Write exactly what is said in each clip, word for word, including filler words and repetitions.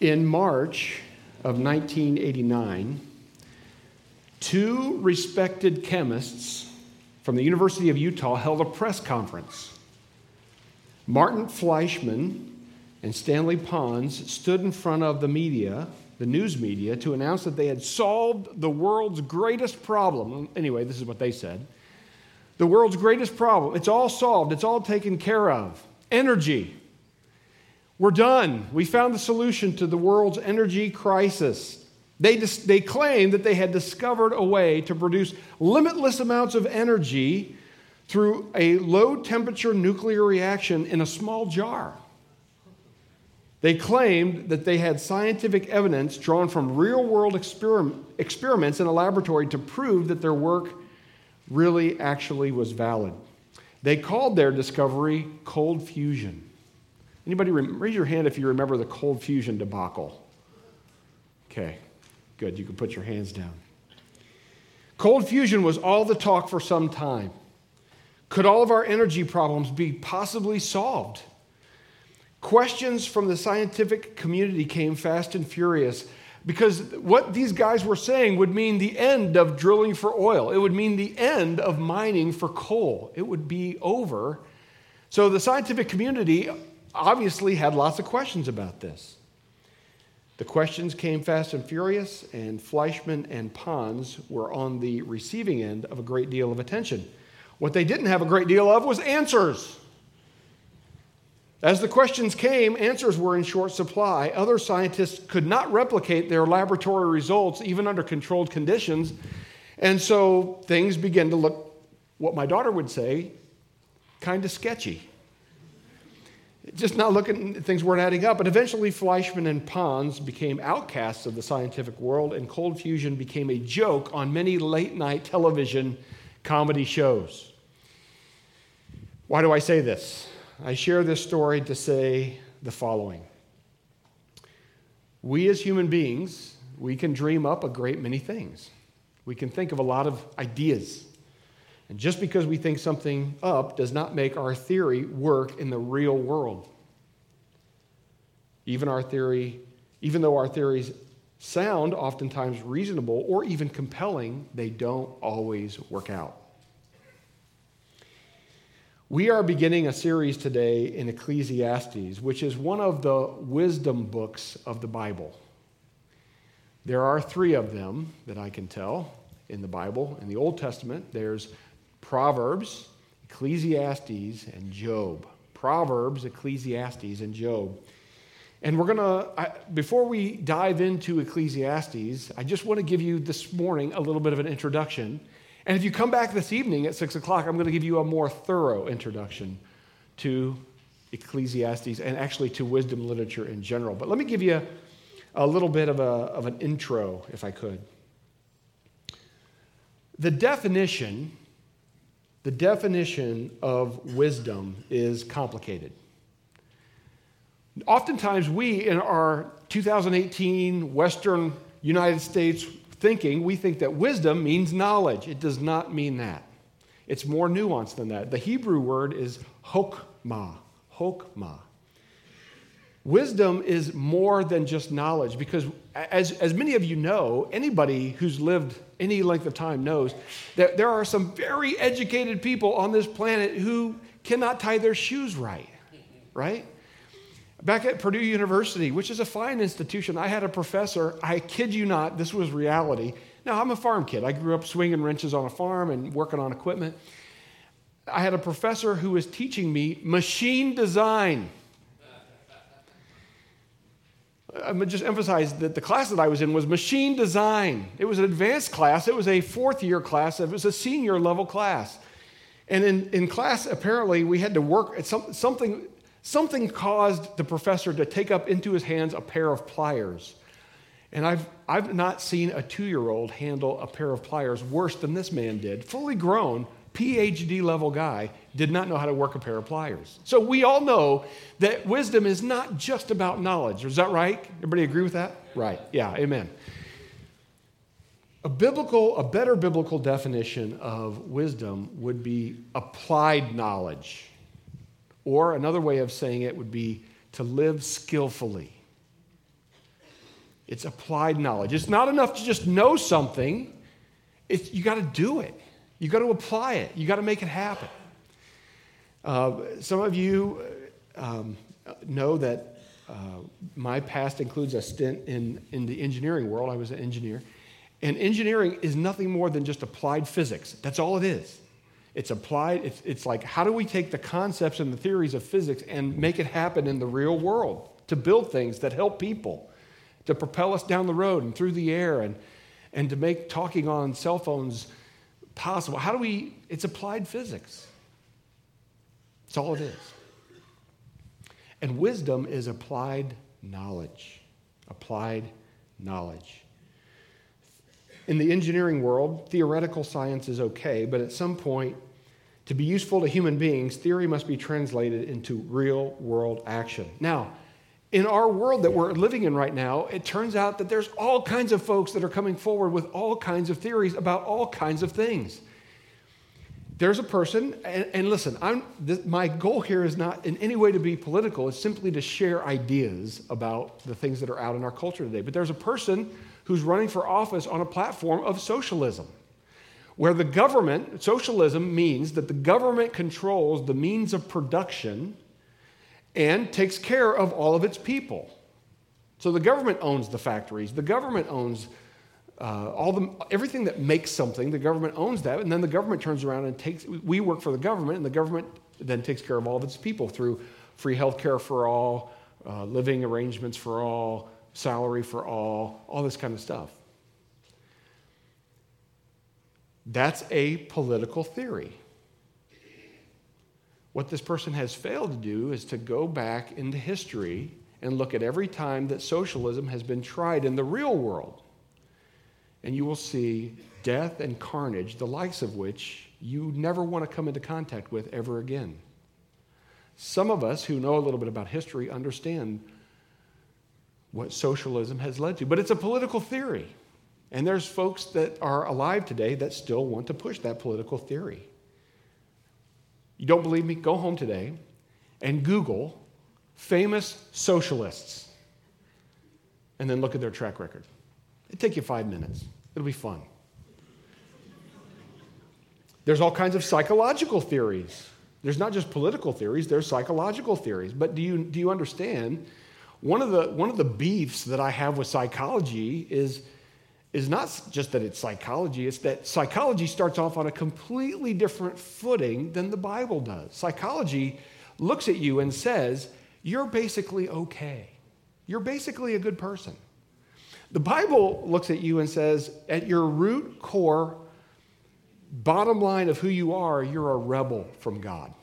In March of nineteen eighty-nine, two respected chemists from the University of Utah held a press conference. Martin Fleischmann and Stanley Pons stood in front of the media, the news media, to announce that they had solved the world's greatest problem. Anyway, this is what they said. The world's greatest problem. It's all solved. It's all taken care of. Energy. We're done. We found the solution to the world's energy crisis. They, dis- they claimed that they had discovered a way to produce limitless amounts of energy through a low-temperature nuclear reaction in a small jar. They claimed that they had scientific evidence drawn from real-world experim- experiments in a laboratory to prove that their work really actually was valid. They called their discovery cold fusion. Anybody, raise your hand if you remember the cold fusion debacle. Okay, good. You can put your hands down. Cold fusion was all the talk for some time. Could all of our energy problems be possibly solved? Questions from the scientific community came fast and furious because what these guys were saying would mean the end of drilling for oil. It would mean the end of mining for coal. It would be over. So the scientific community obviously had lots of questions about this. The questions came fast and furious, and Fleischmann and Pons were on the receiving end of a great deal of attention. What they didn't have a great deal of was answers. As the questions came, answers were in short supply. Other scientists could not replicate their laboratory results, even under controlled conditions. And so things began to look, what my daughter would say, kind of sketchy. Just not looking, things weren't adding up. But eventually, Fleischmann and Pons became outcasts of the scientific world, and cold fusion became a joke on many late-night television comedy shows. Why do I say this? I share this story to say the following. We as human beings, we can dream up a great many things. We can think of a lot of ideas. And just because we think something up does not make our theory work in the real world. Even our theory, even though our theories sound oftentimes reasonable or even compelling, they don't always work out. We are beginning a series today in Ecclesiastes, which is one of the wisdom books of the Bible. There are three of them that I can tell in the Bible. In the Old Testament, there's Proverbs, Ecclesiastes, and Job. Proverbs, Ecclesiastes, and Job. And we're going to, before we dive into Ecclesiastes, I just want to give you this morning a little bit of an introduction. And if you come back this evening at six o'clock, I'm going to give you a more thorough introduction to Ecclesiastes and actually to wisdom literature in general. But let me give you a, a little bit of, a, of an intro, if I could. The definition, the definition of wisdom is complicated. Oftentimes we, in our two thousand eighteen Western United States thinking, we think that wisdom means knowledge. It does not mean that. It's more nuanced than that. The Hebrew word is hokmah, hokmah. Wisdom is more than just knowledge because, as, as many of you know, anybody who's lived any length of time knows that there are some very educated people on this planet who cannot tie their shoes right, right? Back at Purdue University, which is a fine institution, I had a professor, I kid you not, this was reality. Now, I'm a farm kid. I grew up swinging wrenches on a farm and working on equipment. I had a professor who was teaching me machine design. I'm going to just emphasize that the class that I was in was machine design. It was an advanced class. It was a fourth-year class. It was a senior-level class. And in, in class, apparently, we had to work at some, something... Something caused the professor to take up into his hands a pair of pliers. And I've, I've not seen a two-year-old handle a pair of pliers worse than this man did. Fully grown, P H D level guy, did not know how to work a pair of pliers. So we all know that wisdom is not just about knowledge. Is that right? Everybody agree with that? Right. Yeah, amen. A biblical, a better biblical definition of wisdom would be applied knowledge. Or another way of saying it would be to live skillfully. It's applied knowledge. It's not enough to just know something. It's, you got to do it. You got to apply it. You got to make it happen. Uh, some of you um, know that uh, my past includes a stint in, in the engineering world. I was an engineer. And engineering is nothing more than just applied physics. That's all it is. It's applied. It's, it's like, how do we take the concepts and the theories of physics and make it happen in the real world to build things that help people, to propel us down the road and through the air, and, and to make talking on cell phones possible? How do we, it's applied physics. That's all it is. And wisdom is applied knowledge. Applied knowledge. In the engineering world, theoretical science is okay, but at some point, to be useful to human beings, theory must be translated into real-world action. Now, in our world that we're living in right now, it turns out that there's all kinds of folks that are coming forward with all kinds of theories about all kinds of things. There's a person, and, and listen, I'm, this, my goal here is not in any way to be political. It's simply to share ideas about the things that are out in our culture today. But there's a person who's running for office on a platform of socialism, where the government, socialism means that the government controls the means of production and takes care of all of its people. So the government owns the factories. The government owns uh, all the everything that makes something. The government owns that, and then the government turns around and takes. We work for the government, and the government then takes care of all of its people through free health care for all, uh, living arrangements for all, salary for all, all this kind of stuff. That's a political theory. What this person has failed to do is to go back into history and look at every time that socialism has been tried in the real world. And you will see death and carnage, the likes of which you never want to come into contact with ever again. Some of us who know a little bit about history understand what socialism has led to, but it's a political theory. And there's folks that are alive today that still want to push that political theory. You don't believe me? Go home today and Google famous socialists and then look at their track record. It'll take you five minutes. It'll be fun. There's all kinds of psychological theories. There's not just political theories, there's psychological theories. But do you, do you understand, one of the, one of the beefs that I have with psychology is is not just that it's psychology, it's that psychology starts off on a completely different footing than the Bible does. Psychology looks at you and says, you're basically okay. You're basically a good person. The Bible looks at you and says, at your root core, bottom line of who you are, you're a rebel from God.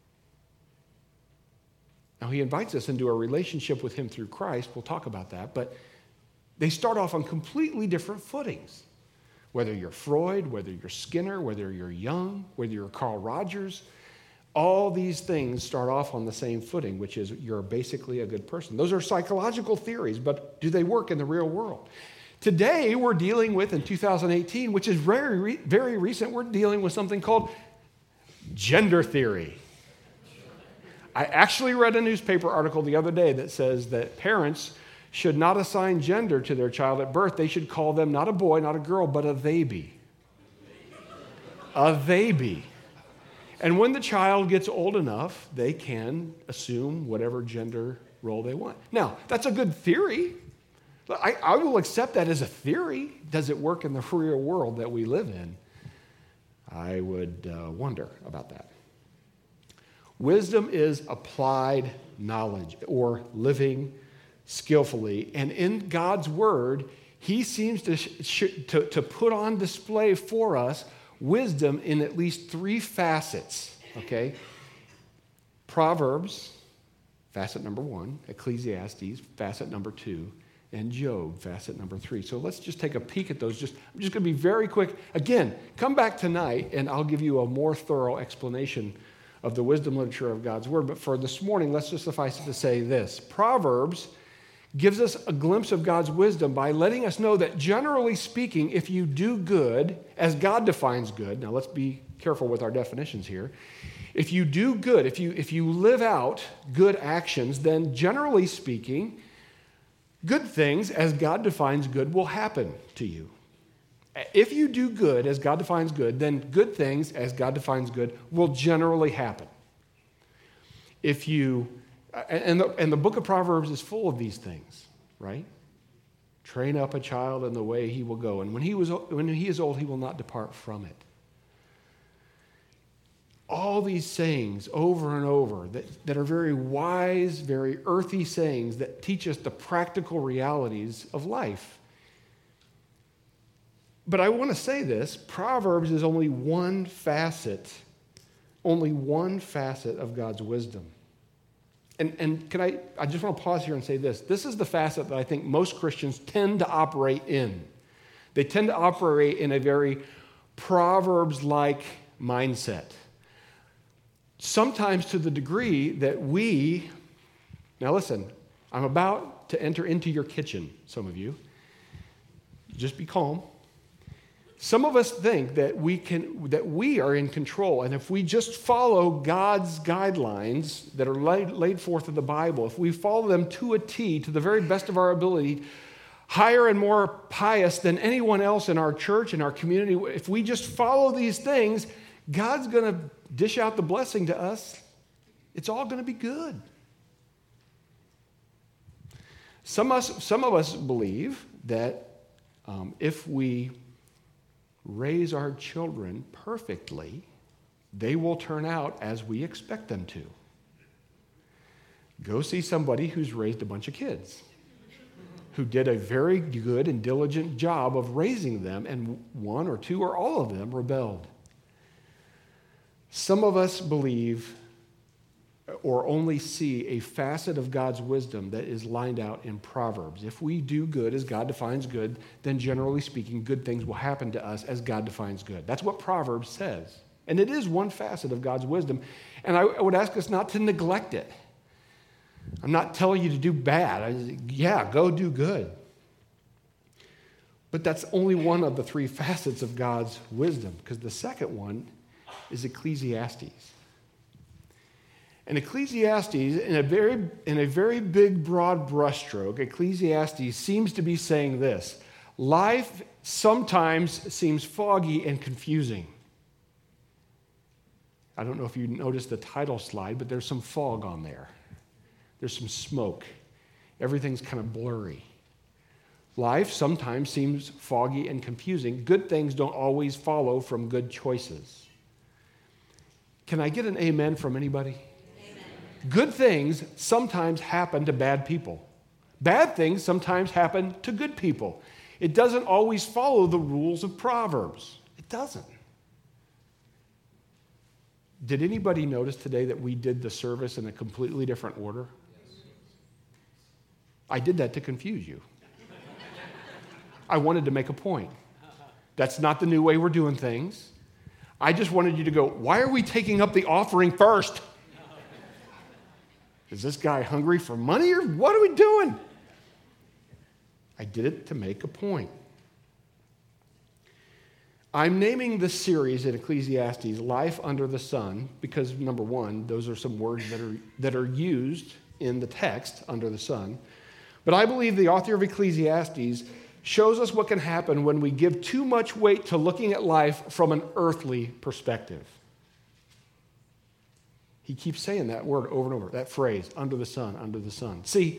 Now, he invites us into a relationship with him through Christ. We'll talk about that, but they start off on completely different footings. Whether you're Freud, whether you're Skinner, whether you're Jung, whether you're Carl Rogers, all these things start off on the same footing, which is you're basically a good person. Those are psychological theories, but do they work in the real world? Today, we're dealing with, in two thousand eighteen, which is very, very recent, we're dealing with something called gender theory. I actually read a newspaper article the other day that says that parents should not assign gender to their child at birth. They should call them not a boy, not a girl, but a they be. A they be. And when the child gets old enough, they can assume whatever gender role they want. Now, that's a good theory. I, I will accept that as a theory. Does it work in the real world that we live in? I would uh, wonder about that. Wisdom is applied knowledge or living skillfully. And in God's word, he seems to, sh- to, to put on display for us wisdom in at least three facets, okay? Proverbs, facet number one, Ecclesiastes, facet number two, and Job, facet number three. So let's just take a peek at those. Just, I'm just going to be very quick. Again, come back tonight, and I'll give you a more thorough explanation of the wisdom literature of God's word. But for this morning, let's just suffice it to say this. Proverbs gives us a glimpse of God's wisdom by letting us know that generally speaking, if you do good, as God defines good, now let's be careful with our definitions here. If you do good, if you, if you live out good actions, then generally speaking, Good things, as God defines good, will happen to you. If you do good as God defines good, then good things, as God defines good, will generally happen. If you, and the, and the book of Proverbs is full of these things, right? Train up a child in the way he will go, and when he, was, when he is old, he will not depart from it. All these sayings over and over that, that are very wise, very earthy sayings that teach us the practical realities of life. But I want to say this, Proverbs is only one facet, only one facet of God's wisdom. And, and can I, I just want to pause here and say this. This is the facet that I think most Christians tend to operate in. They tend to operate in a very Proverbs-like mindset. Sometimes to the degree that we, now listen, I'm about to enter into your kitchen, some of you. Just be calm. Some of us think that we can, that we are in control, and if we just follow God's guidelines that are laid, laid forth in the Bible, if we follow them to a T, to the very best of our ability, higher and more pious than anyone else in our church, in our community, if we just follow these things, God's going to dish out the blessing to us. It's all going to be good. Some of us, some of us believe that um, if we raise our children perfectly, they will turn out as we expect them to. Go see somebody who's raised a bunch of kids, who did a very good and diligent job of raising them, and one or two or all of them rebelled. Some of us believe or only see a facet of God's wisdom that is lined out in Proverbs. If we do good as God defines good, then generally speaking, good things will happen to us as God defines good. That's what Proverbs says. And it is one facet of God's wisdom. And I, I would ask us not to neglect it. I'm not telling you to do bad. I, yeah, go do good. But that's only one of the three facets of God's wisdom, because the second one is Ecclesiastes. And Ecclesiastes, in a very, in a very big, broad brushstroke, Ecclesiastes seems to be saying this: life sometimes seems foggy and confusing. I don't know if you noticed the title slide, but there's some fog on there. There's some smoke. Everything's kind of blurry. Life sometimes seems foggy and confusing. Good things don't always follow from good choices. Can I get an amen from anybody? Good things sometimes happen to bad people. Bad things sometimes happen to good people. It doesn't always follow the rules of Proverbs. It doesn't. Did anybody notice today that we did the service in a completely different order? I did that to confuse you. I wanted to make a point. That's not the new way we're doing things. I just wanted you to go, why are we taking up the offering first? Is this guy hungry for money, or what are we doing? I did it to make a point. I'm naming this series in Ecclesiastes Life Under the Sun because, number one, those are some words that are, that are used in the text, under the sun. But I believe the author of Ecclesiastes shows us what can happen when we give too much weight to looking at life from an earthly perspective. He keeps saying that word over and over, that phrase, under the sun, under the sun. See,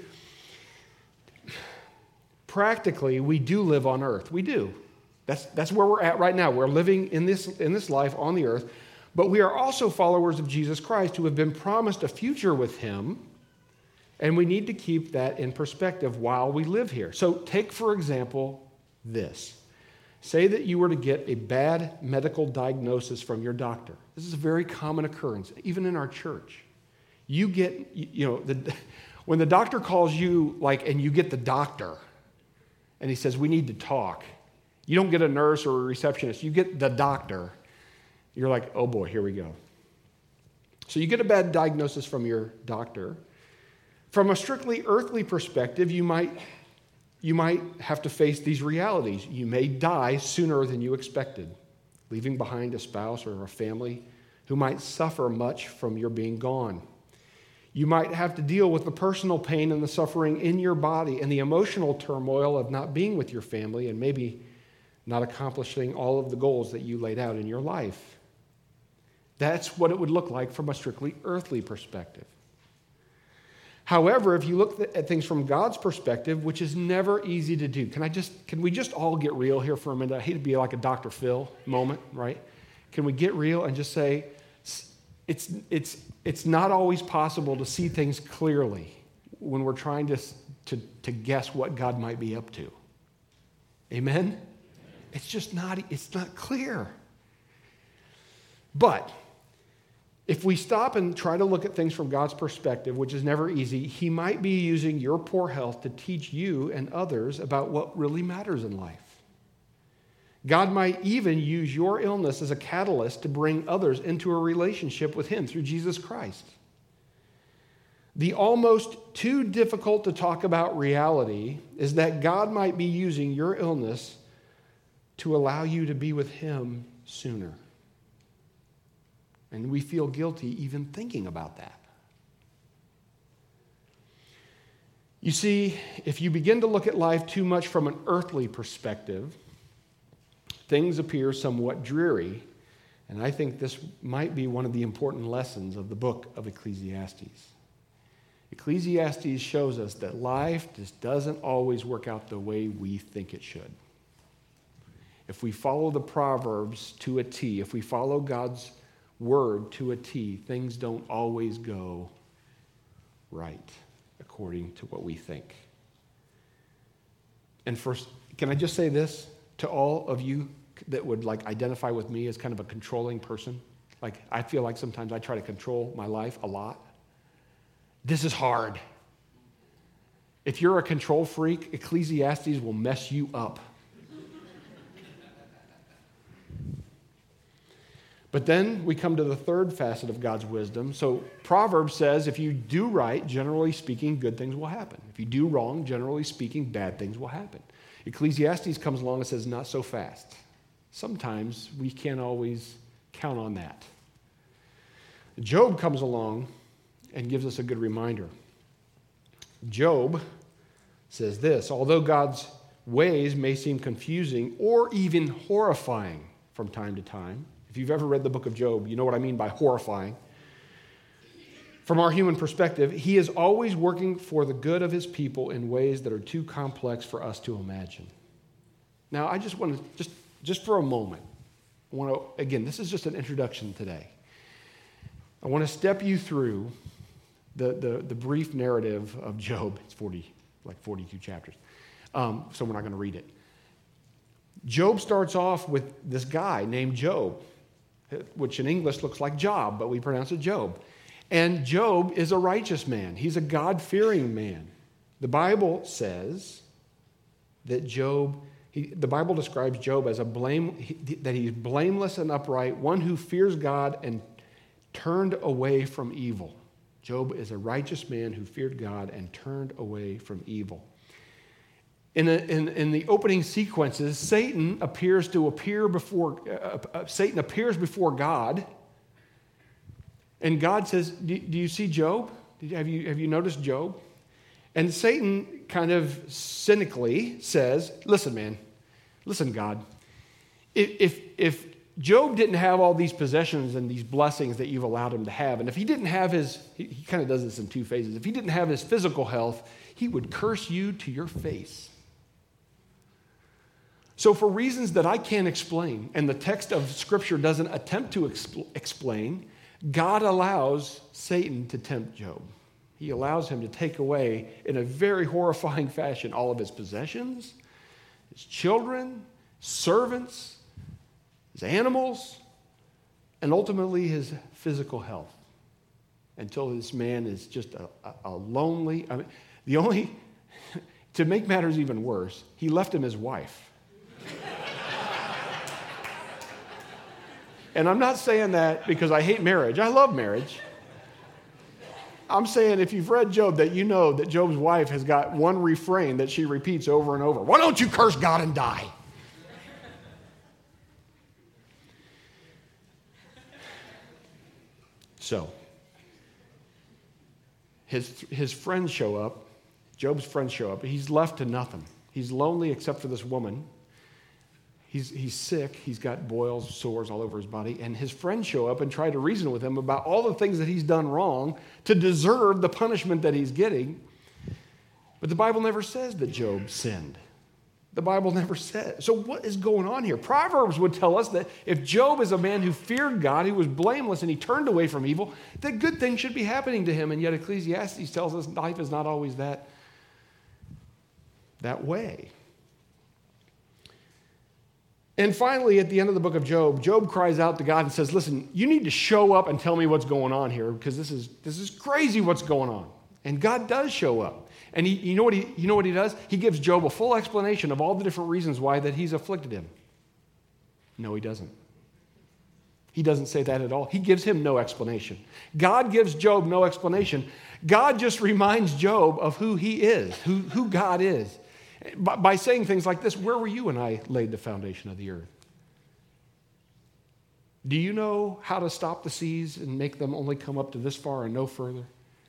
practically, we do live on earth. We do. That's, that's where we're at right now. We're living in this, in this life on the earth. But we are also followers of Jesus Christ who have been promised a future with him, and we need to keep that in perspective while we live here. So take, for example, this. Say that you were to get a bad medical diagnosis from your doctor. This is a very common occurrence, even in our church. You get, you know, the, when the doctor calls you, like, and you get the doctor, and he says, we need to talk. You don't get a nurse or a receptionist. You get the doctor. You're like, oh boy, here we go. So you get a bad diagnosis from your doctor. From a strictly earthly perspective, you might You might have to face these realities. You may die sooner than you expected, leaving behind a spouse or a family who might suffer much from your being gone. You might have to deal with the personal pain and the suffering in your body and the emotional turmoil of not being with your family and maybe not accomplishing all of the goals that you laid out in your life. That's what it would look like from a strictly earthly perspective. However, if you look at things from God's perspective, which is never easy to do, can I just, can we just all get real here for a minute? I hate to be like a Doctor Phil moment, right? Can we get real and just say, it's, it's, it's not always possible to see things clearly when we're trying to, to, to guess what God might be up to. Amen? It's just not, it's not clear. But if we stop and try to look at things from God's perspective, which is never easy, he might be using your poor health to teach you and others about what really matters in life. God might even use your illness as a catalyst to bring others into a relationship with him through Jesus Christ. The almost too difficult to talk about reality is that God might be using your illness to allow you to be with him sooner. And we feel guilty even thinking about that. You see, if you begin to look at life too much from an earthly perspective, things appear somewhat dreary. And I think this might be one of the important lessons of the book of Ecclesiastes. Ecclesiastes shows us that life just doesn't always work out the way we think it should. If we follow the Proverbs to a T, if we follow God's word to a T, things don't always go right according to what we think. And first, can I just say this to all of you that would like identify with me as kind of a controlling person? Like, I feel like sometimes I try to control my life a lot. This is hard. If you're a control freak, Ecclesiastes will mess you up. But then we come to the third facet of God's wisdom. So Proverbs says if you do right, generally speaking, good things will happen. If you do wrong, generally speaking, bad things will happen. Ecclesiastes comes along and says not so fast. Sometimes we can't always count on that. Job comes along and gives us a good reminder. Job says this, although God's ways may seem confusing or even horrifying from time to time, if you've ever read the book of Job, you know what I mean by horrifying. From our human perspective, he is always working for the good of his people in ways that are too complex for us to imagine. Now, I just want to, just, just for a moment, I want to, again, this is just an introduction today. I want to step you through the, the, the brief narrative of Job. It's forty, like forty-two chapters, um, so we're not going to read it. Job starts off with this guy named Job, which in English looks like Job, but we pronounce it Job. And Job is a righteous man. He's a God-fearing man. The Bible says that Job, he, the Bible describes Job as a blame, he, that he's blameless and upright, one who fears God and turned away from evil. Job is a righteous man who feared God and turned away from evil. In, a, in, in the opening sequences, Satan appears to appear before uh, uh, Satan appears before God, and God says, "Do, do you see Job? Did you, have you have you noticed Job?" And Satan kind of cynically says, "Listen, man, listen, God. If if, if Job didn't have all these possessions and these blessings that you've allowed him to have, and if he didn't have his, he, he kind of does this in two phases. If he didn't have his physical health, he would curse you to your face." So for reasons that I can't explain, and the text of Scripture doesn't attempt to expl- explain, God allows Satan to tempt Job. He allows him to take away, in a very horrifying fashion, all of his possessions, his children, servants, his animals, and ultimately his physical health, until this man is just a, a, a lonely, I mean, the only, to make matters even worse, he left him his wife. And I'm not saying that because I hate marriage. I love marriage. I'm saying if you've read Job, that you know that Job's wife has got one refrain that she repeats over and over. Why don't you curse God and die? So, his, his friends show up. Job's friends show up. He's left to nothing. He's lonely except for this woman. He's, he's sick. He's got boils, sores all over his body. And his friends show up and try to reason with him about all the things that he's done wrong to deserve the punishment that he's getting. But the Bible never says that Job sinned. The Bible never says. So what is going on here? Proverbs would tell us that if Job is a man who feared God, he was blameless, and he turned away from evil, that good things should be happening to him. And yet Ecclesiastes tells us life is not always that, that way. And finally, at the end of the book of Job, Job cries out to God and says, listen, you need to show up and tell me what's going on here, because this is, this is crazy what's going on. And God does show up. And he, you know what he, you know what he does? He gives Job a full explanation of all the different reasons why that he's afflicted him. No, he doesn't. He doesn't say that at all. He gives him no explanation. God gives Job no explanation. God just reminds Job of who he is, who, who God is. By, by saying things like this, where were you when I laid the foundation of the earth? Do you know how to stop the seas and make them only come up to this far and no further?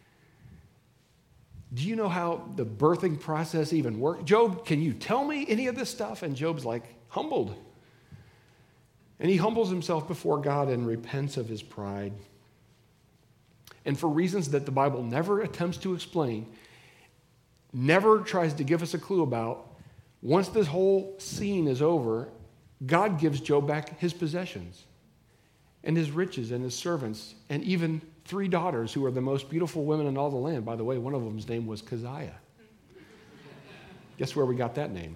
Do you know how the birthing process even works? Job, can you tell me any of this stuff? And Job's like humbled. And he humbles himself before God and repents of his pride. And for reasons that the Bible never attempts to explain, never tries to give us a clue about, once this whole scene is over, God gives Job back his possessions and his riches and his servants and even three daughters who are the most beautiful women in all the land. By the way, one of them's name was Keziah. Guess where we got that name?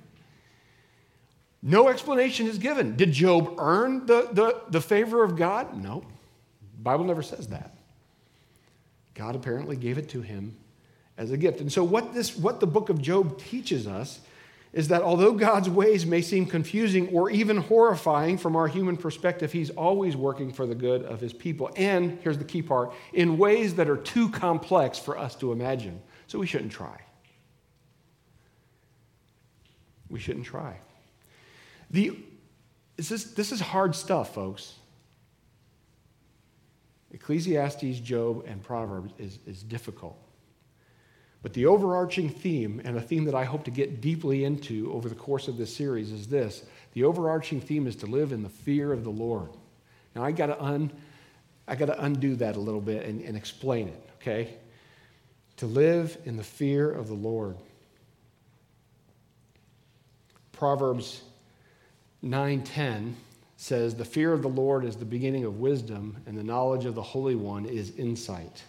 No explanation is given. Did Job earn the, the, the favor of God? No. The Bible never says that. God apparently gave it to him as a gift. And so what this, what the book of Job teaches us is that although God's ways may seem confusing or even horrifying from our human perspective, he's always working for the good of his people. And here's the key part, in ways that are too complex for us to imagine. So we shouldn't try. We shouldn't try. The, this is, this is hard stuff, folks. Ecclesiastes, Job, and Proverbs is, is difficult. But the overarching theme, and a theme that I hope to get deeply into over the course of this series, is this. The overarching theme is to live in the fear of the Lord. Now, I got to un, I got to undo that a little bit and, and explain it, okay? To live in the fear of the Lord. Proverbs nine ten says, the fear of the Lord is the beginning of wisdom, and the knowledge of the Holy One is insight.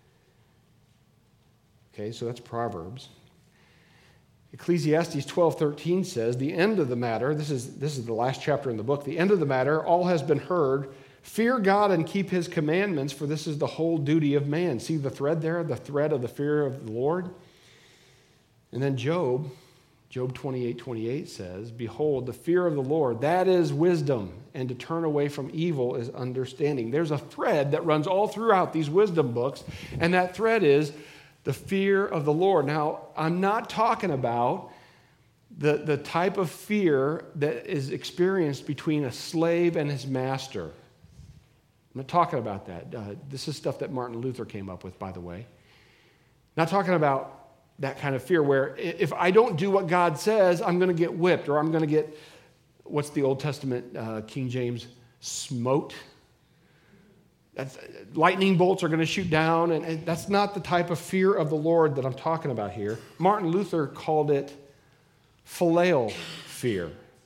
Okay, so that's Proverbs. Ecclesiastes twelve thirteen says, the end of the matter, this is, this is the last chapter in the book, the end of the matter, all has been heard. Fear God and keep his commandments, for this is the whole duty of man. See the thread there, the thread of the fear of the Lord? And then Job, Job twenty-eight twenty-eight says, behold, the fear of the Lord, that is wisdom, and to turn away from evil is understanding. There's a thread that runs all throughout these wisdom books, and that thread is the fear of the Lord. Now, I'm not talking about the, the type of fear that is experienced between a slave and his master. I'm not talking about that. Uh, this is stuff that Martin Luther came up with, by the way. Not talking about that kind of fear where if I don't do what God says, I'm going to get whipped, or I'm going to get, what's the Old Testament, uh, King James, smote? That's, lightning bolts are going to shoot down, and, and that's not the type of fear of the Lord that I'm talking about here. Martin Luther called it phileo fear.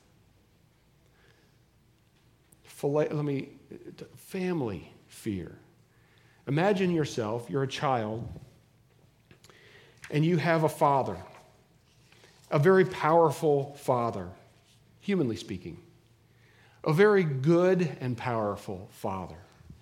Phile, let me, family fear. Imagine yourself, you're a child, and you have a father, a very powerful father, humanly speaking, a very good and powerful father.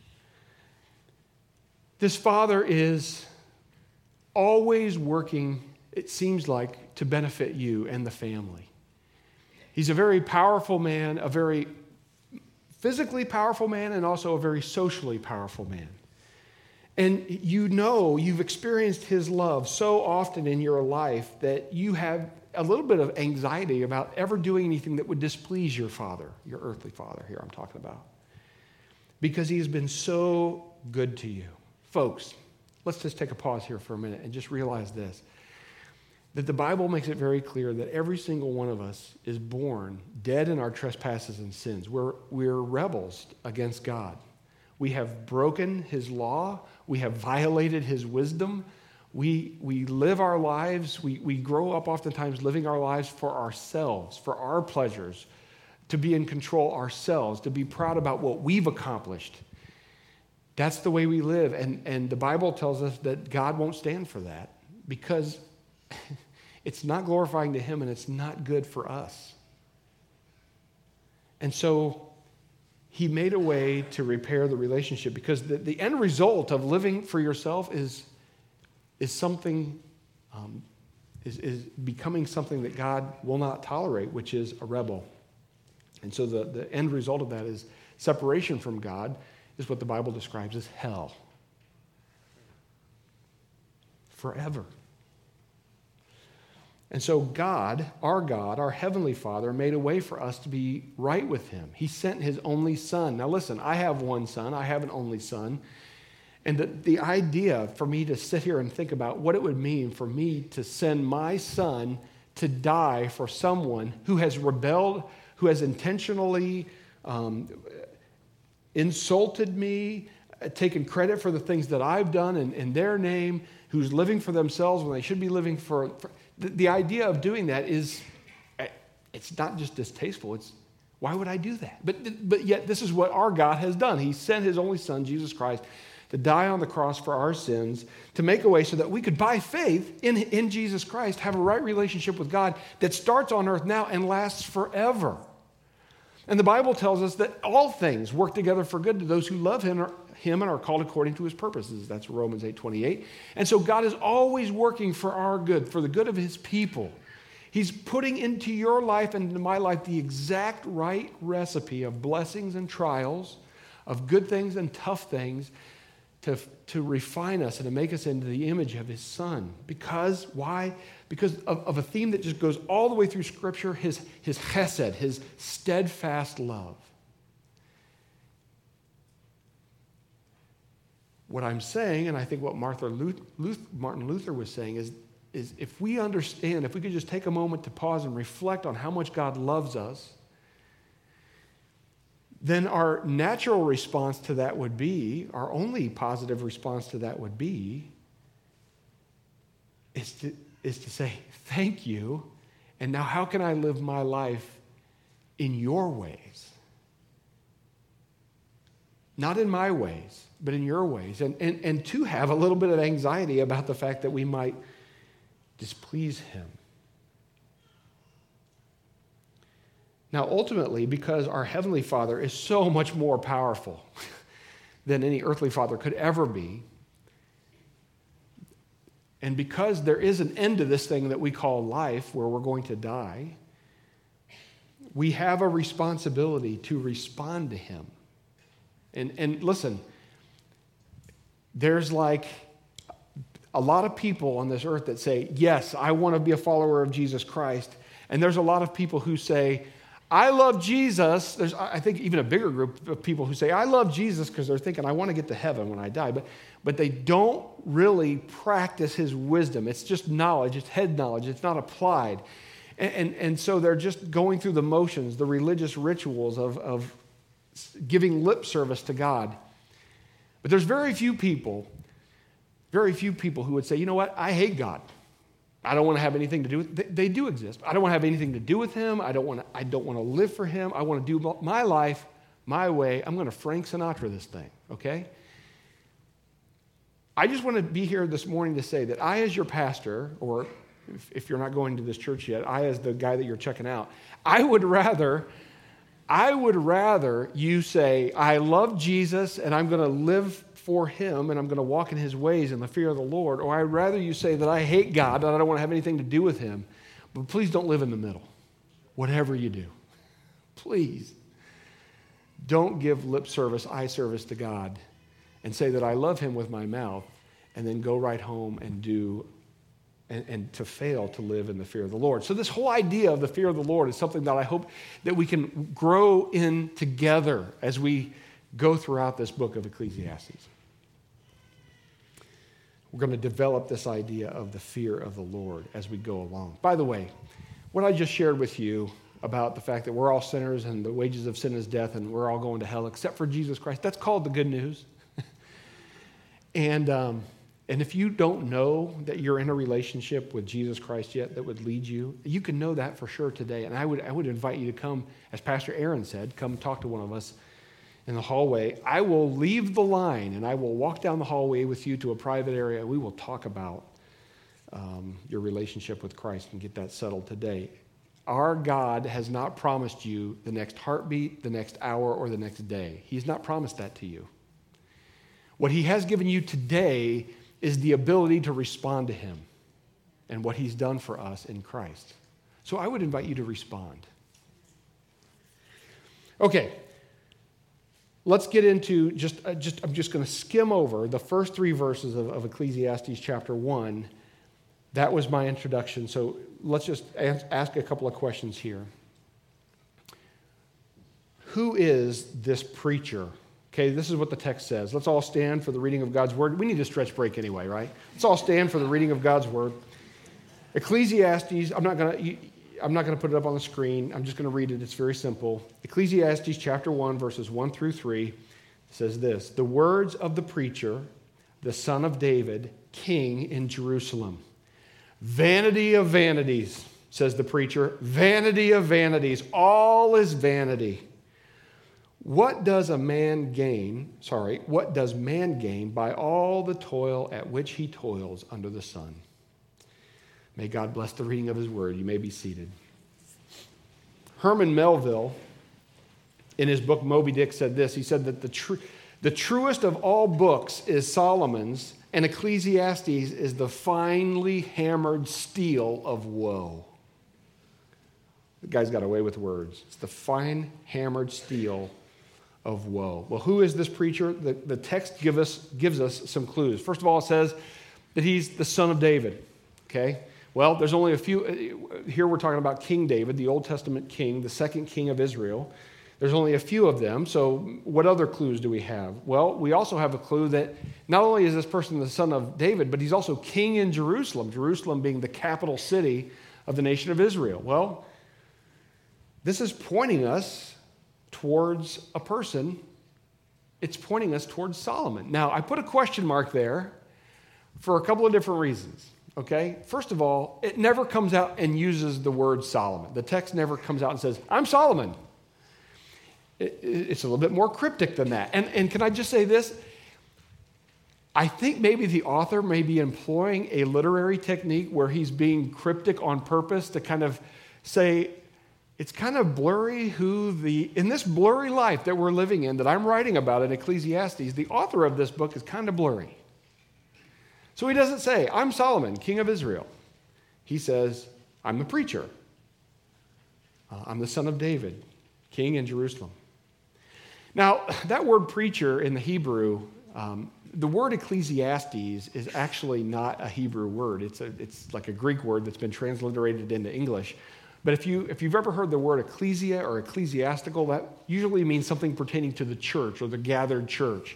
This father is always working, it seems like, to benefit you and the family. He's a very powerful man, a very physically powerful man, and also a very socially powerful man. And you know, you've experienced his love so often in your life that you have a little bit of anxiety about ever doing anything that would displease your father, your earthly father here I'm talking about, because he has been so good to you. Folks, let's just take a pause here for a minute and just realize this, that the Bible makes it very clear that every single one of us is born dead in our trespasses and sins. We're, we're rebels against God. We have broken his law. We have violated his wisdom. We, we live our lives. We, we grow up oftentimes living our lives for ourselves, for our pleasures, to be in control ourselves, to be proud about what we've accomplished. That's the way we live. And, and the Bible tells us that God won't stand for that because it's not glorifying to him and it's not good for us. And so he made a way to repair the relationship because the, the end result of living for yourself is, is something, um, is, is becoming something that God will not tolerate, which is a rebel. And so the, the end result of that is separation from God is what the Bible describes as hell. Forever. And so God, our God, our Heavenly Father, made a way for us to be right with him. He sent his only son. Now listen, I have one son. I have an only son. And the, the idea for me to sit here and think about what it would mean for me to send my son to die for someone who has rebelled, who has intentionally um, insulted me, taken credit for the things that I've done in, in their name, who's living for themselves when they should be living for... for the, the idea of doing that is, it's not just distasteful, it's, why would I do that? But, but yet this is what our God has done. He sent his only son, Jesus Christ, to die on the cross for our sins, to make a way so that we could, by faith in, in Jesus Christ, have a right relationship with God that starts on earth now and lasts forever. And the Bible tells us that all things work together for good to those who love him, or, him and are called according to his purposes. That's Romans eight twenty-eight. And so God is always working for our good, for the good of his people. He's putting into your life and into my life the exact right recipe of blessings and trials, of good things and tough things, to, to refine us and to make us into the image of his son. Because, why? Because of, of a theme that just goes all the way through Scripture, his, his chesed, his steadfast love. What I'm saying, and I think what Martha Luther, Martin Luther was saying, is, is if we understand, if we could just take a moment to pause and reflect on how much God loves us, then our natural response to that would be, our only positive response to that would be, is to, is to say, thank you, and now how can I live my life in your ways? Not in my ways, but in your ways. And, and, and to have a little bit of anxiety about the fact that we might displease him. Now, ultimately, because our Heavenly Father is so much more powerful than any earthly father could ever be, and because there is an end to this thing that we call life, where we're going to die, we have a responsibility to respond to him. And, and listen, there's like a lot of people on this earth that say, yes, I want to be a follower of Jesus Christ. And there's a lot of people who say, I love Jesus. There's, I think, even a bigger group of people who say, I love Jesus because they're thinking, I want to get to heaven when I die. But, but they don't really practice his wisdom. It's just knowledge. It's head knowledge. It's not applied. And, and, and so they're just going through the motions, the religious rituals of, of giving lip service to God. But there's very few people, very few people who would say, you know what, I hate God. I don't want to have anything to do with, they, they do exist. I don't want to have anything to do with him. I don't want to, I don't want to live for him. I want to do my life my way. I'm going to Frank Sinatra this thing, okay? I just want to be here this morning to say that I, as your pastor, or if, if you're not going to this church yet, I, as the guy that you're checking out, I would rather, I would rather you say, I love Jesus and I'm going to live for him and I'm going to walk in his ways in the fear of the Lord, or I'd rather you say that I hate God and I don't want to have anything to do with him, but please don't live in the middle, whatever you do. Please don't give lip service, eye service to God and say that I love him with my mouth and then go right home and do and, and to fail to live in the fear of the Lord. So this whole idea of the fear of the Lord is something that I hope that we can grow in together as we go throughout this book of Ecclesiastes. we're going to develop this idea of the fear of the Lord as we go along. By the way, what I just shared with you about the fact that we're all sinners and the wages of sin is death and we're all going to hell except for Jesus Christ, that's called the good news. and um, and if you don't know that you're in a relationship with Jesus Christ yet that would lead you, you can know that for sure today. And I would I would invite you to come, as Pastor Aaron said, come talk to one of us in the hallway. I will leave the line and I will walk down the hallway with you to a private area. We will talk about um, your relationship with Christ and get that settled today. Our God has not promised you the next heartbeat, the next hour, or the next day. He's not promised that to you. What he has given you today is the ability to respond to him and what he's done for us in Christ. So I would invite you to respond. Okay, let's get into just, uh, just I'm just going to skim over the first three verses of, of Ecclesiastes chapter one. That was my introduction, so let's just ask a couple of questions here. Who is this preacher? Okay, this is what the text says. Let's all stand for the reading of God's word. We need a stretch break anyway, right? Let's all stand for the reading of God's word. Ecclesiastes, I'm not going to I'm not going to put it up on the screen. I'm just going to read it. It's very simple. Ecclesiastes chapter one, verses one through three says this: "The words of the preacher, the son of David, king in Jerusalem. Vanity of vanities," says the preacher, "vanity of vanities. All is vanity. What does a man gain, sorry, what does man gain by all the toil at which he toils under the sun?" May God bless the reading of his word. You may be seated. Herman Melville, in his book Moby Dick, said this. He said that the, tr- the truest of all books is Solomon's, and Ecclesiastes is the finely hammered steel of woe. The guy's got away with words. It's the fine hammered steel of woe. Well, who is this preacher? The, the text give us, gives us some clues. First of all, it says that he's the son of David. Okay? Well, there's only a few. Here we're talking about King David, the Old Testament king, the second king of Israel. There's only a few of them, so what other clues do we have? Well, we also have a clue that not only is this person the son of David, but he's also king in Jerusalem, Jerusalem being the capital city of the nation of Israel. Well, this is pointing us towards a person. It's pointing us towards Solomon. Now, I put a question mark there for a couple of different reasons, okay? First of all, it never comes out and uses the word Solomon. The text never comes out and says, "I'm Solomon." It's a little bit more cryptic than that. And, and can I just say this? I think maybe the author may be employing a literary technique where he's being cryptic on purpose to kind of say, it's kind of blurry who the, in this blurry life that we're living in, that I'm writing about in Ecclesiastes, the author of this book is kind of blurry. So he doesn't say, "I'm Solomon, king of Israel." He says, "I'm the preacher. Uh, I'm the son of David, king in Jerusalem." Now, that word preacher in the Hebrew, um, the word Ecclesiastes is actually not a Hebrew word. It's, a, it's like a Greek word that's been transliterated into English. But if, you, if you've ever heard the word ecclesia or ecclesiastical, that usually means something pertaining to the church or the gathered church.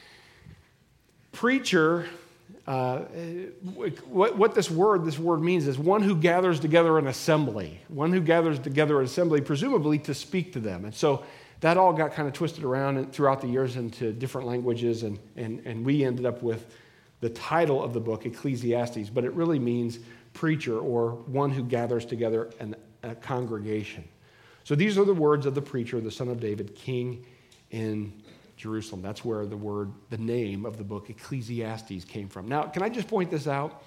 Preacher, uh, what, what this word, this word means is one who gathers together an assembly, one who gathers together an assembly, presumably to speak to them. And so that all got kind of twisted around throughout the years into different languages, and, and, and we ended up with the title of the book, Ecclesiastes, but it really means preacher or one who gathers together an, a congregation. So these are the words of the preacher, the son of David, king in Jerusalem. That's where the word, the name of the book, Ecclesiastes, came from. Now, can I just point this out?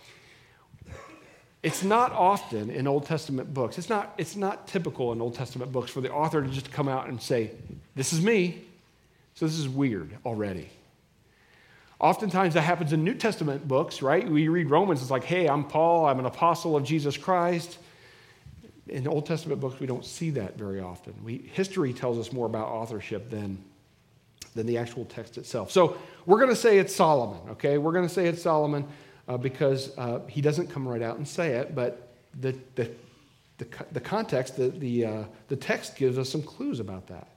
It's not often in Old Testament books, it's not, it's not typical in Old Testament books for the author to just come out and say, "This is me." So this is weird already. Oftentimes that happens in New Testament books, right? We read Romans, it's like, "Hey, I'm Paul, I'm an apostle of Jesus Christ." In Old Testament books, we don't see that very often. We, history tells us more about authorship than, than the actual text itself. So we're going to say it's Solomon, okay? We're going to say it's Solomon. Uh, because uh, he doesn't come right out and say it, but the the the, the context, the the, uh, the text gives us some clues about that.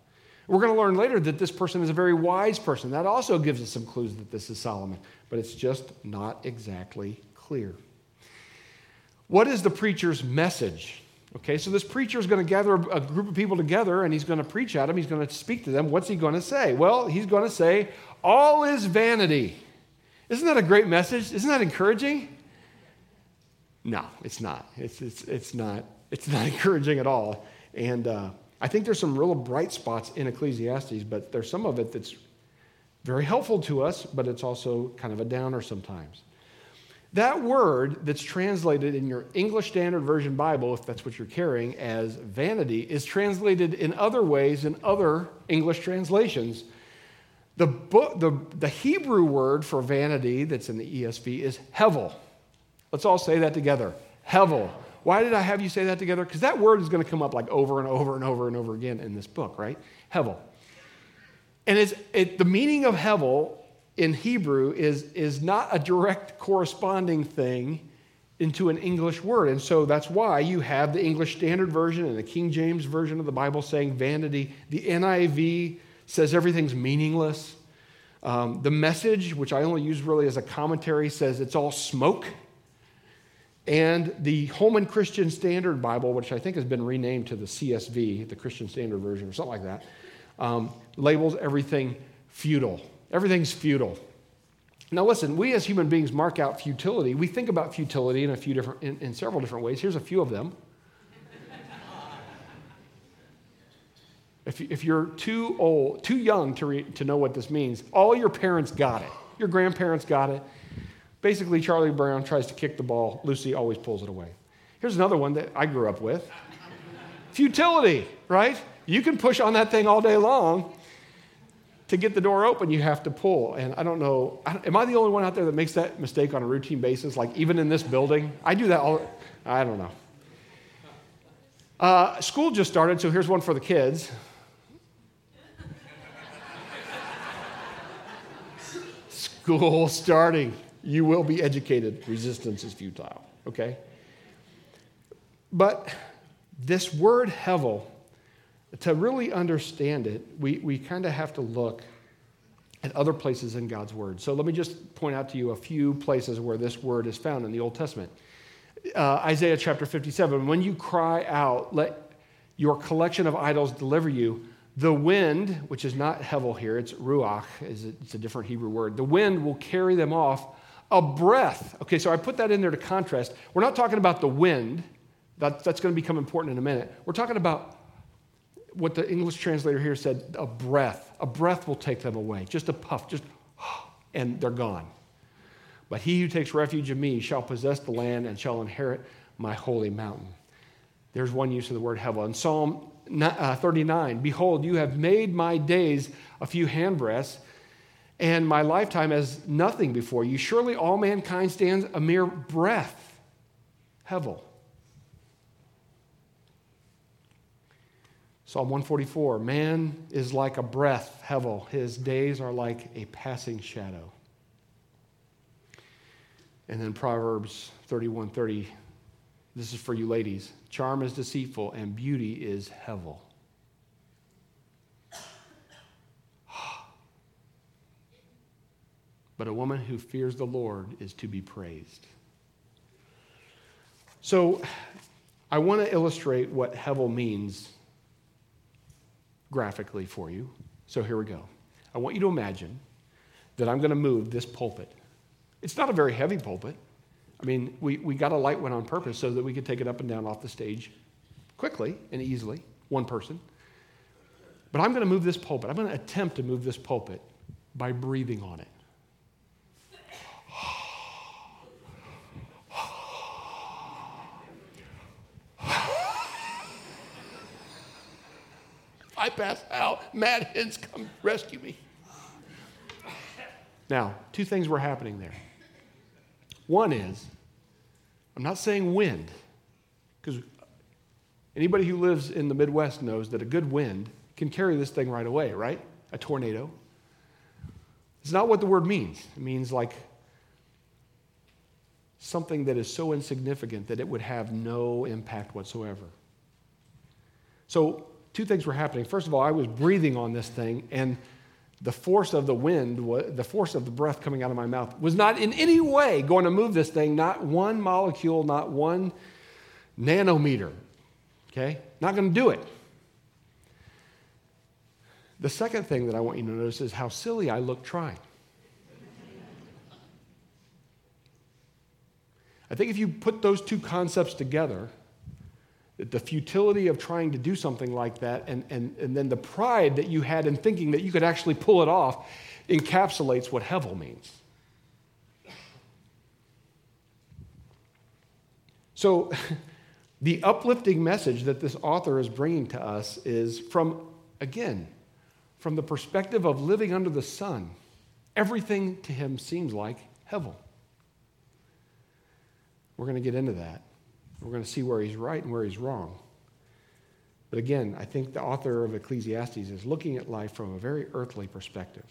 We're going to learn later that this person is a very wise person. That also gives us some clues that this is Solomon, but it's just not exactly clear. What is the preacher's message? Okay, so this preacher is going to gather a group of people together, and he's going to preach at them. He's going to speak to them. What's he going to say? Well, he's going to say, all is vanity. Isn't that a great message? Isn't that encouraging? No, it's not. It's, it's, it's not. It's not encouraging at all. And uh, I think there's some real bright spots in Ecclesiastes, but there's some of it that's very helpful to us, but it's also kind of a downer sometimes. That word that's translated in your English Standard Version Bible, if that's what you're carrying, as vanity, is translated in other ways in other English translations. The, book, the, the Hebrew word for vanity that's in the E S V is hevel. Let's all say that together. Hevel. Why did I have you say that together? Because that word is going to come up like over and over and over and over again in this book, right? Hevel. And it's, it, the meaning of hevel in Hebrew is, is not a direct corresponding thing into an English word. And so that's why you have the English Standard Version and the King James Version of the Bible saying vanity. The N I V says everything's meaningless. Um, the Message, which I only use really as a commentary, says it's all smoke. And the Holman Christian Standard Bible, which I think has been renamed to the C S V, the Christian Standard Version or something like that, um, labels everything futile. Everything's futile. Now listen, we as human beings mark out futility. We think about futility in a few different, in, in several different ways. Here's a few of them. If, if you're too old, too young to, re, to know what this means, all your parents got it. Your grandparents got it. Basically, Charlie Brown tries to kick the ball. Lucy always pulls it away. Here's another one that I grew up with. Futility, right? You can push on that thing all day long. To get the door open, you have to pull. And I don't know, am I the only one out there that makes that mistake on a routine basis? Like even in this building? I do that all, I don't know. Uh, school just started, so here's one for the kids. School starting. You will be educated. Resistance is futile, okay? But this word hevel, to really understand it, we, we kind of have to look at other places in God's Word. So let me just point out to you a few places where this word is found in the Old Testament. Uh, Isaiah chapter fifty-seven, when you cry out, let your collection of idols deliver you. The wind, which is not hevel here, it's ruach, it's a different Hebrew word. The wind will carry them off. A breath. Okay, so I put that in there to contrast. We're not talking about the wind. That, that's going to become important in a minute. We're talking about what the English translator here said, a breath. A breath will take them away. Just a puff, just, and they're gone. But he who takes refuge in me shall possess the land and shall inherit my holy mountain. There's one use of the word hevel. In Psalm thirty-nine, behold, you have made my days a few handbreadths, and my lifetime as nothing before you. Surely all mankind stands a mere breath. Hevel. Psalm one forty-four, man is like a breath, hevel. His days are like a passing shadow. And then Proverbs thirty-one thirty, this is for you ladies. Charm is deceitful and beauty is hevel. But a woman who fears the Lord is to be praised. So I want to illustrate what hevel means graphically for you. So here we go. I want you to imagine that I'm going to move this pulpit. It's not a very heavy pulpit. I mean, we, we got a light one on purpose so that we could take it up and down off the stage quickly and easily, one person. But I'm going to move this pulpit. I'm going to attempt to move this pulpit by breathing on it. I pass out. Mad hens come rescue me. Now, two things were happening there. One is, I'm not saying wind, because anybody who lives in the Midwest knows that a good wind can carry this thing right away, right? A tornado. It's not what the word means. It means like something that is so insignificant that it would have no impact whatsoever. So two things were happening. First of all, I was breathing on this thing, and the force of the wind, the force of the breath coming out of my mouth was not in any way going to move this thing, not one molecule, not one nanometer, okay? Not going to do it. The second thing that I want you to notice is how silly I look trying. I think if you put those two concepts together, the futility of trying to do something like that and, and, and then the pride that you had in thinking that you could actually pull it off encapsulates what Hevel means. So the uplifting message that this author is bringing to us is from, again, from the perspective of living under the sun. Everything to him seems like Hevel. We're going to get into that. We're going to see where he's right and where he's wrong. But again, I think the author of Ecclesiastes is looking at life from a very earthly perspective.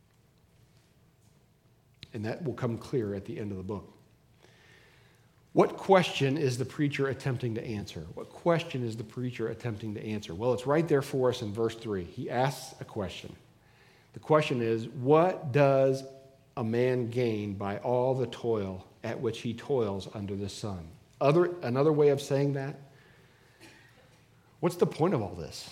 And that will come clear at the end of the book. What question is the preacher attempting to answer? What question is the preacher attempting to answer? Well, it's right there for us in verse three. He asks a question. The question is, what does a man gain by all the toil at which he toils under the sun? Other, another way of saying that, what's the point of all this?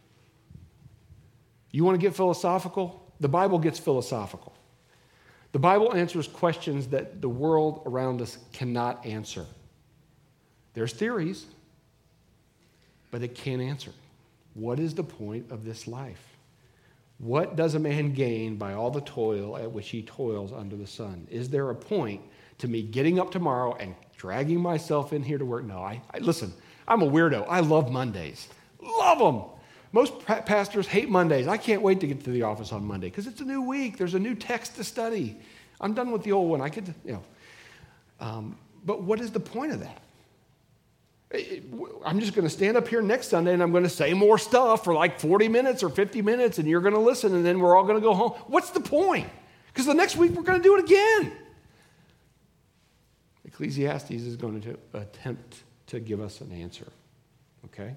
You want to get philosophical? The Bible gets philosophical. The Bible answers questions that the world around us cannot answer. There's theories, but it can't answer. What is the point of this life? What does a man gain by all the toil at which he toils under the sun? Is there a point to me getting up tomorrow and dragging myself in here to work? No, I, I listen, I'm a weirdo. I love Mondays. Love them. Most pa- pastors hate Mondays. I can't wait to get to the office on Monday because it's a new week. There's a new text to study. I'm done with the old one. I could, you know. Um, but what is the point of that? It, I'm just going to stand up here next Sunday and I'm going to say more stuff for like forty minutes or fifty minutes and you're going to listen and then we're all going to go home. What's the point? Because the next week we're going to do it again. Ecclesiastes is going to attempt to give us an answer, okay?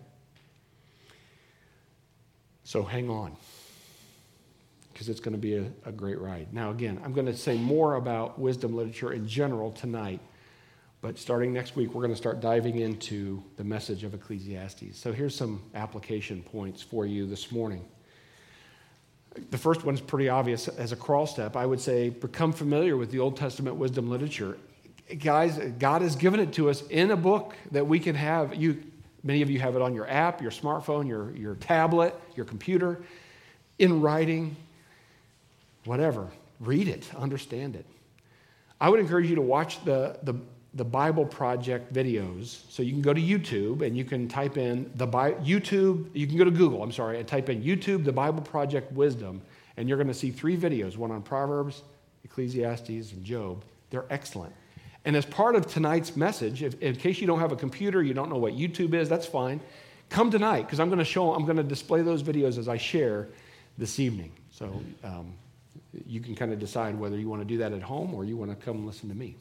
So hang on, because it's going to be a, a great ride. Now, again, I'm going to say more about wisdom literature in general tonight, but starting next week, we're going to start diving into the message of Ecclesiastes. So here's some application points for you this morning. The first one's pretty obvious. As a crawl step, I would say become familiar with the Old Testament wisdom literature. Guys, God has given it to us in a book that we can have. You, many of you have it on your app, your smartphone, your, your tablet, your computer, in writing, whatever. Read it, understand it. I would encourage you to watch the, the, the Bible Project videos. So you can go to YouTube and you can type in the Bi- YouTube, you can go to Google, I'm sorry, and type in YouTube, the Bible Project Wisdom, and you're going to see three videos, one on Proverbs, Ecclesiastes, and Job. They're excellent. And as part of tonight's message, if, in case you don't have a computer, you don't know what YouTube is, that's fine. Come tonight, because I'm going to show, I'm going to display those videos as I share this evening. So um, you can kind of decide whether you want to do that at home or you want to come listen to me.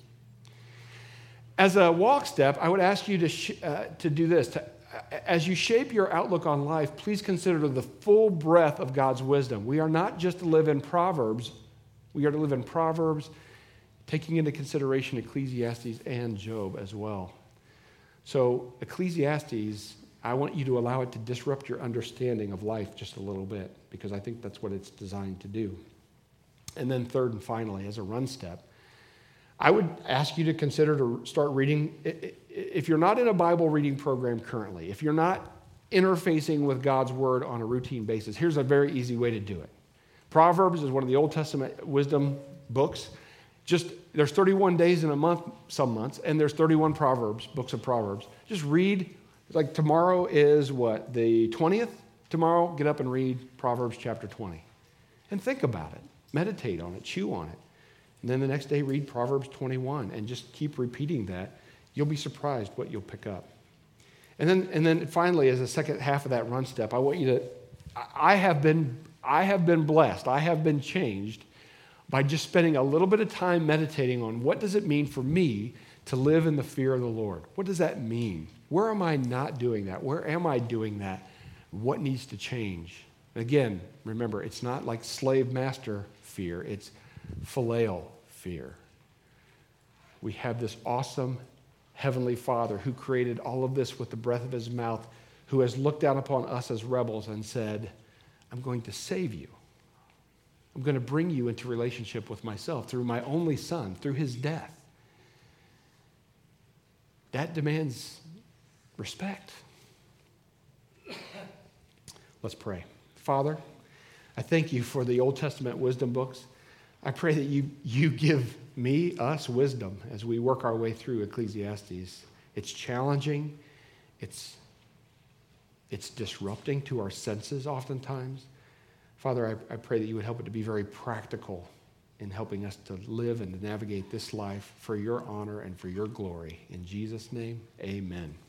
As a walk step, I would ask you to sh- uh, to do this. To, as you shape your outlook on life, please consider the full breadth of God's wisdom. We are not just to live in Proverbs. We are to live in Proverbs, taking into consideration Ecclesiastes and Job as well. So Ecclesiastes, I want you to allow it to disrupt your understanding of life just a little bit, because I think that's what it's designed to do. And then third and finally, as a run step, I would ask you to consider to start reading. If you're not in a Bible reading program currently, if you're not interfacing with God's Word on a routine basis, here's a very easy way to do it. Proverbs is one of the Old Testament wisdom books. Just, there's thirty-one days in a month, some months, and there's thirty-one Proverbs, books of Proverbs. Just read, like tomorrow is what, the twentieth? Tomorrow, get up and read Proverbs chapter twenty. And think about it. Meditate on it. Chew on it. And then the next day, read Proverbs twenty-one and just keep repeating that. You'll be surprised what you'll pick up. And then, and then finally, as a second half of that run step, I want you to, I have been, I have been blessed. I have been changed by just spending a little bit of time meditating on what does it mean for me to live in the fear of the Lord? What does that mean? Where am I not doing that? Where am I doing that What needs to change? Again, remember, it's not like slave master fear, it's phileo fear. We have this awesome Heavenly Father who created all of this with the breath of his mouth, who has looked down upon us as rebels and said, I'm going to save you. I'm going to bring you into relationship with myself through my only Son, through his death. That demands respect. Let's pray. Father, I thank you for the Old Testament wisdom books. I pray that you, you give me, us, wisdom as we work our way through Ecclesiastes. It's challenging. It's, it's disrupting to our senses oftentimes. Father, I, I pray that you would help it to be very practical in helping us to live and to navigate this life for your honor and for your glory. In Jesus' name, amen.